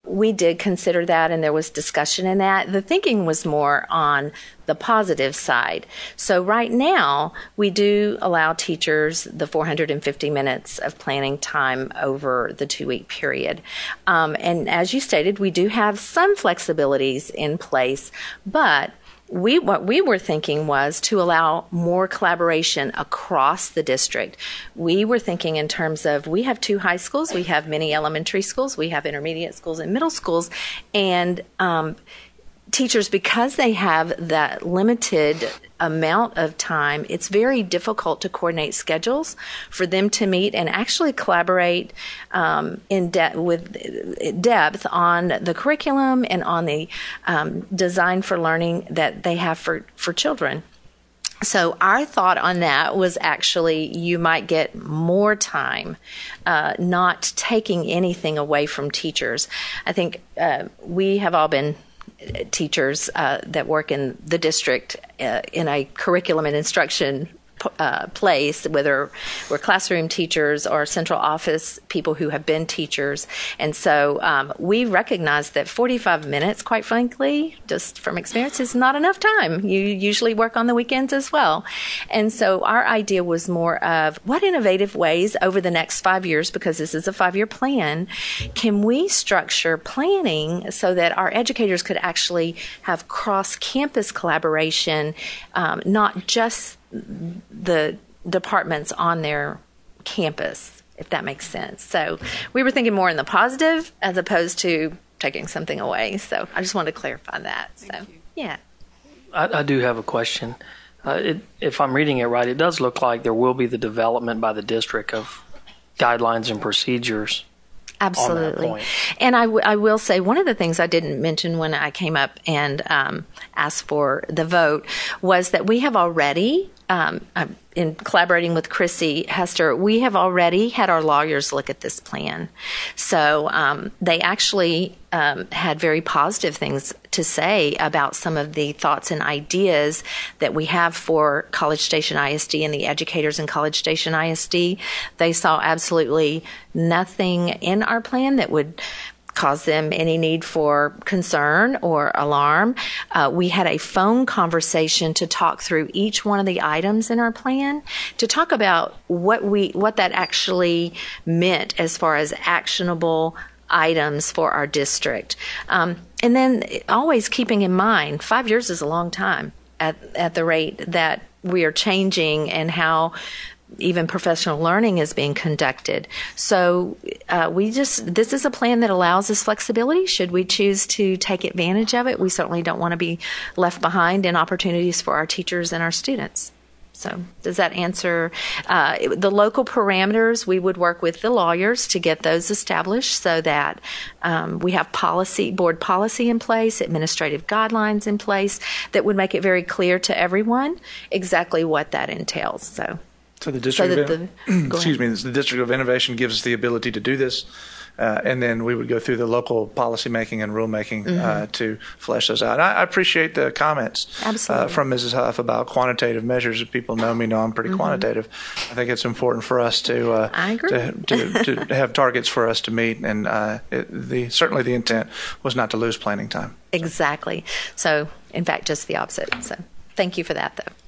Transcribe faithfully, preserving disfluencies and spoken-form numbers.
we did consider that, and there was discussion in that. The thinking was more on the positive side. So right now, we do allow teachers the four hundred fifty minutes of planning time over the two-week period. Um, and as you stated, we do have some flexibilities in place, but We what we were thinking was to allow more collaboration across the district. We were thinking in terms of, we have two high schools, we have many elementary schools, we have intermediate schools and middle schools, and um, teachers, because they have that limited amount of time, it's very difficult to coordinate schedules for them to meet and actually collaborate um, in de- with depth on the curriculum and on the um, design for learning that they have for, for children. So our thought on that was actually you might get more time, uh, not taking anything away from teachers. I think uh, we have all been teachers uh, that work in the district uh, in a curriculum and instruction uh, place, whether we're classroom teachers or central office people who have been teachers. And so um, we recognize that forty-five minutes, quite frankly, just from experience, is not enough time. You usually work on the weekends as well. And so our idea was more of what innovative ways over the next five years, because this is a five-year plan, can we structure planning so that our educators could actually have cross-campus collaboration, um, not just the departments on their campus, if that makes sense. So we were thinking more in the positive as opposed to taking something away. So I just wanted to clarify that. Thank so, you. yeah. I, I do have a question. Uh, it, if I'm reading it right, it does look like there will be the development by the district of guidelines and procedures. Absolutely. And I, w- I will say one of the things I didn't mention when I came up and um, asked for the vote was that we have already, um, in collaborating with Chrissy Hester, we have already had our lawyers look at this plan. So um, they actually um, had very positive things to say about some of the thoughts and ideas that we have for College Station I S D and the educators in College Station I S D. They saw absolutely nothing in our plan that would cause them any need for concern or alarm. Uh, we had a phone conversation to talk through each one of the items in our plan, to talk about what we what that actually meant as far as actionable items for our district. Um, and then always keeping in mind, five years is a long time at, at the rate that we are changing and how even professional learning is being conducted. So uh, we just, this is a plan that allows us flexibility. Should we choose to take advantage of it, we certainly don't want to be left behind in opportunities for our teachers and our students. So does that answer uh, the local parameters? We would work with the lawyers to get those established so that um, we have policy, board policy in place, administrative guidelines in place that would make it very clear to everyone exactly what that entails. So. So the district, so of, the, excuse me, the District of Innovation gives us the ability to do this, uh, and then we would go through the local policy making and rulemaking mm-hmm. uh, to flesh those out. I, I appreciate the comments uh, from Missus Huff about quantitative measures. If people know me, know I'm pretty mm-hmm. quantitative. I think it's important for us to uh, I agree. to, to, to have targets for us to meet, and uh, it, the certainly the intent was not to lose planning time. Exactly. So, in fact, just the opposite. So, thank you for that, though.